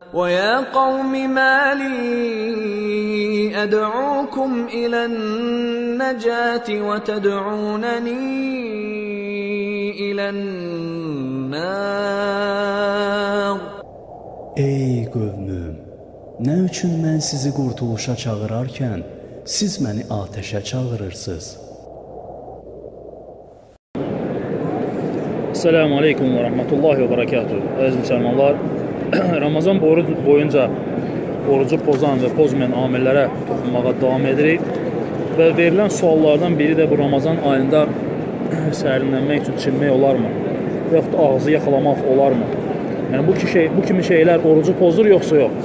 وَيَا قَوْمِ مَا لِي أَدْعُوكُمْ إِلَى النَّجَاةِ وَتَدْعُونَنِي إِلَى النَّارِ. Ey qövmüm, nə üçün mən sizi qurtuluşa çağırarkən, siz məni atəşə çağırırsınız? Esselamu Aleyküm və Rəhmətullahi və Bərəkatuhu. Əziz müsəlmanlar, Ramazan boyunca orucu pozan və pozmayan amillərə toxunmağa davam edirik və verilən suallardan biri də bu Ramazan ayında sərinlənmək üçün çinmək olarmı? Və yaxud da ağzı yaxalamaq olarmı? Yəni bu kimi şeylər orucu pozur yoxsa yox?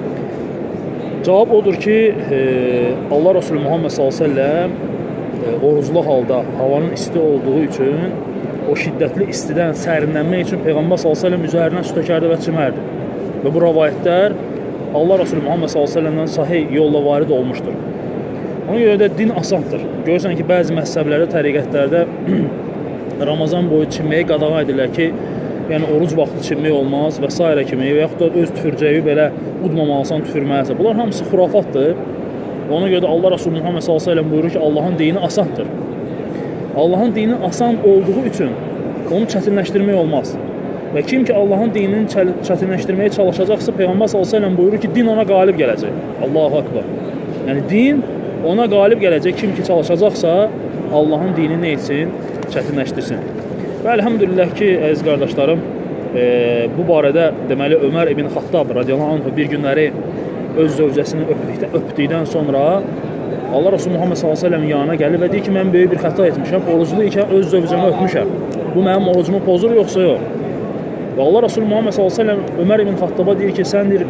Cavab odur ki, Allah Resulü Muhammed s.ə.v oruclu halda havanın isti olduğu üçün o şiddətli istidən sərinlənmək üçün Peyğəmbər s.ə.v üzərinə su tökərdi və çimərdi. Və bu rəvayətlər Allah Resulü Muhammed s.ə.v-dən sahih yolla varid olmuşdur. Ona görə də din asandır. Görürsən ki, bəzi məhzəblərdə, təriqətlərdə Ramazan boyu çimməyi qadağa edirlər ki, yəni oruc vaxtı çimmək olmaz və s. kimi və yaxud da öz tüfürcəyi belə udmamalısan tüfürməlisə. Bunlar hamısı xurafatdır. Ona görə də Allah Resulü Muhammed s.ə.v buyurur ki, Allahın dini asandır. Allahın dini asan olduğu üçün onu çətinləşdirmək olmaz. Və kim ki Allahın dinini çətinləşdirməyə çalışacaqsa, Peyğəmbər s.ə.v buyurur ki, din ona qalib gələcək. Allahu Akbar. Yəni din ona qalib gələcək. Kim ki çalışacaqsa, Allahın dinini nə etsin? Çətinləşdirsin. Və əlhamdülillah ki, əziz qardaşlarım, bu barədə deməli Ömər ibn Xattab radiyallahu anh bir günləri öz zövcəsini öpdükdən sonra Allah Resulü Muhammed s.ə.v yanına gəlir və deyir ki, mən böyük bir xəta etmişəm, oruclu ikən öz zövcəmi öpmüşəm. Bu mənim orucumu pozur yoxsa yox? Və Allah Resulü Muhammed s.ə.v Ömər ibn Xattaba deyir ki, sən deyir,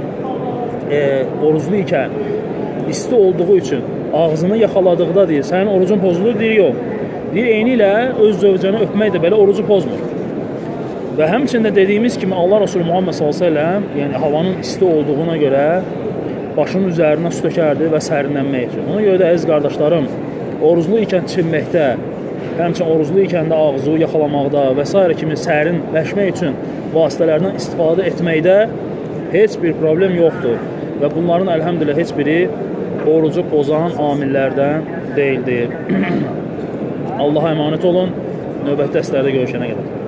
oruclu ikən isti olduğu üçün ağzını yaxaladıqda deyir, sənin orucun pozulur, deyir, yox. Deyir, eyni ilə öz zövcəni öpmək də belə orucu pozmur. Və həmçində dediyimiz kimi Allah Resulü Muhammed s.ə.v yəni havanın isti olduğuna görə başının üzərinə su tökərdi və sərinlənmək üçün. Ona görə də əziz qardaşlarım, oruclu ikən çinməkdə, həmçinin oruclu ikən də ağzı yaxalamaqda və s. kimi sərinləşmək üçün vasitələrdən istifadə etməkdə heç bir problem yoxdur. Və bunların əlhəmdülillah heç biri orucu pozan amillərdən deyildir. Allaha əmanət olun, növbəti dərslərdə görüşənə qədər.